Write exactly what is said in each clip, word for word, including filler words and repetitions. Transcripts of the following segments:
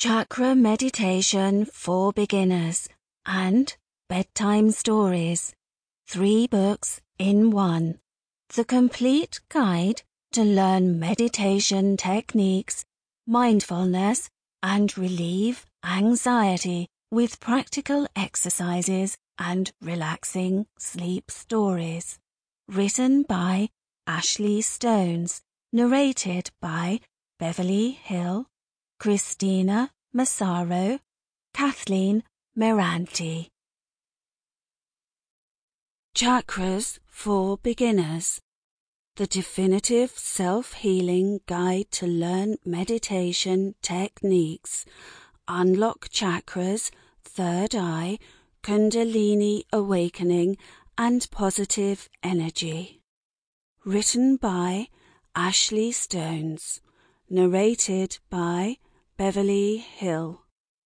Chakra Meditation for Beginners and Bedtime Stories. Three books in one. The complete guide to learn meditation techniques, mindfulness, and relieve anxiety with practical exercises and relaxing sleep stories. Written by Ashley Stones. Narrated by Beverly Hill, Christina Massaro, Kathleen Meranti. Chakras for Beginners. The definitive self-healing guide to learn meditation techniques, unlock chakras, third eye, Kundalini awakening, and positive energy. Written by Ashley Stones. Narrated by Beverly Hill.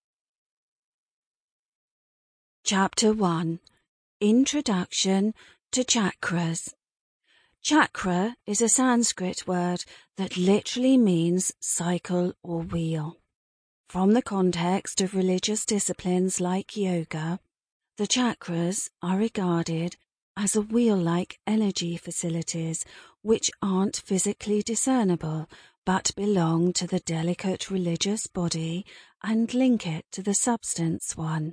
Chapter one. Introduction to Chakras. Chakra is a Sanskrit word that literally means cycle or wheel. From the context of religious disciplines like yoga, the chakras are regarded as a wheel-like energy facilities which aren't physically discernible but belong to the delicate religious body and link it to the substance one.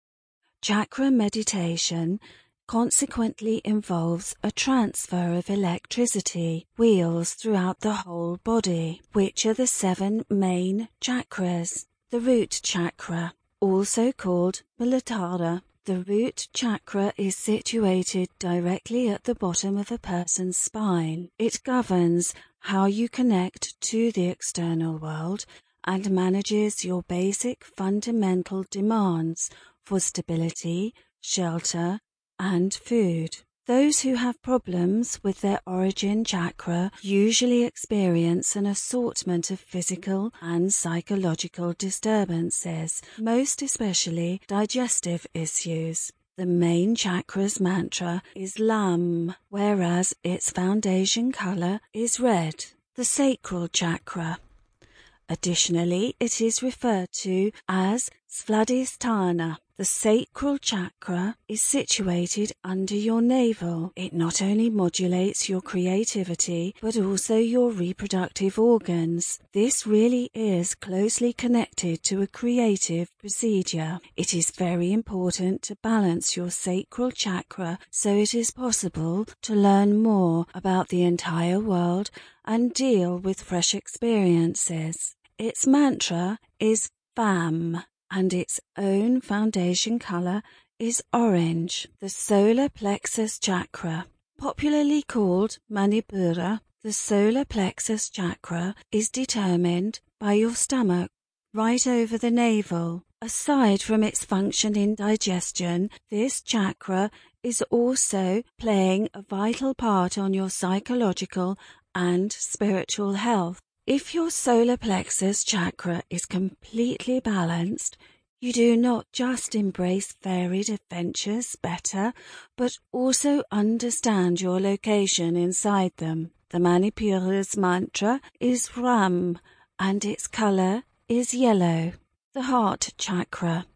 Chakra meditation consequently involves a transfer of electricity wheels throughout the whole body, which are the seven main chakras. The root chakra, also called Muladhara. The root chakra is situated directly at the bottom of a person's spine. It governs how you connect to the external world and manages your basic fundamental demands for stability, shelter, and food. Those who have problems with their origin chakra usually experience an assortment of physical and psychological disturbances, most especially digestive issues. The main chakra's mantra is Lam, whereas its foundation color is red, the sacral chakra. Additionally, it is referred to as Svadhisthana. The sacral chakra is situated under your navel. It not only modulates your creativity, but also your reproductive organs. This really is closely connected to a creative procedure. It is very important to balance your sacral chakra so it is possible to learn more about the entire world and deal with fresh experiences. Its mantra is Vam, and its own foundation color is orange. The solar plexus chakra, popularly called Manipura, the solar plexus chakra is determined by your stomach, right over the navel. Aside from its function in digestion, this chakra is also playing a vital part on your psychological and spiritual health. If your solar plexus chakra is completely balanced, you do not just embrace varied adventures better, but also understand your location inside them. The Manipura's mantra is Ram, and its color is yellow. The heart chakra.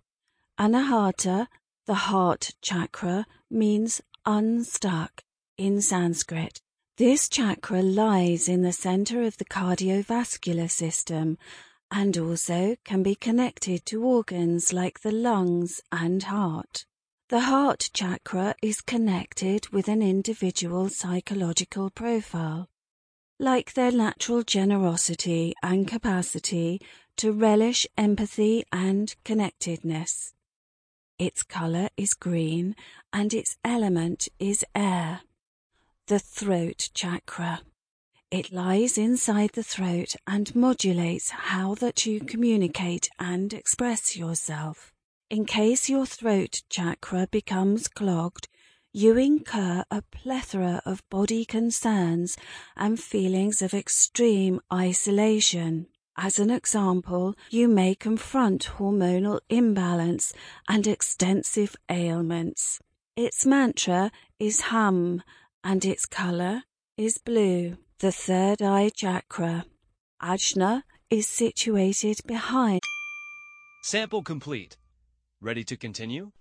Anahata, the heart chakra, means unstuck in Sanskrit. This chakra lies in the center of the cardiovascular system and also can be connected to organs like the lungs and heart. The heart chakra is connected with an individual's psychological profile, like their natural generosity and capacity to relish empathy and connectedness. Its color is green and its element is air. The throat chakra. It lies inside the throat and modulates how that you communicate and express yourself. In case your throat chakra becomes clogged, you incur a plethora of body concerns and feelings of extreme isolation. As an example, you may confront hormonal imbalance and extensive ailments. Its mantra is Hum, and its color is blue. The third eye chakra, Ajna, is situated behind Sample complete. Ready to continue?